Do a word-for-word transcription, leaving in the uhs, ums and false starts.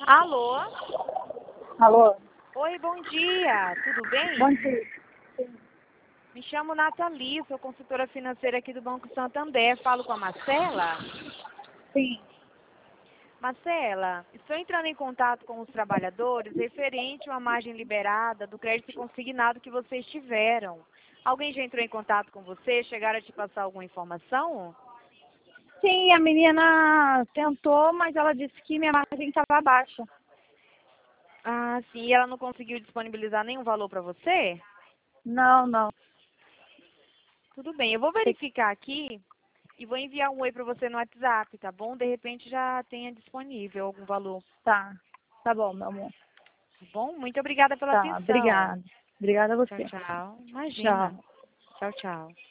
Alô? Alô? Oi, bom dia. Tudo bem? Bom dia. Me chamo Nathalie, sou consultora financeira aqui do Banco Santander. Falo com a Marcela? Sim. Marcela, estou entrando em contato com os trabalhadores referente a uma margem liberada do crédito consignado que vocês tiveram. Alguém já entrou em contato com você? Chegaram a te passar alguma informação? Sim, a menina tentou, mas ela disse que minha margem estava baixa. Ah, sim. E ela não conseguiu disponibilizar nenhum valor para você? Não, não. Tudo bem, eu vou verificar aqui e vou enviar um oi para você no WhatsApp, tá bom? De repente já tenha disponível algum valor, Tá. Tá bom, meu amor. tá bom? Muito obrigada pela Tá, atenção. obrigada. Obrigada a Tchau, você. tchau. Imagina. Tchau. Tchau, tchau.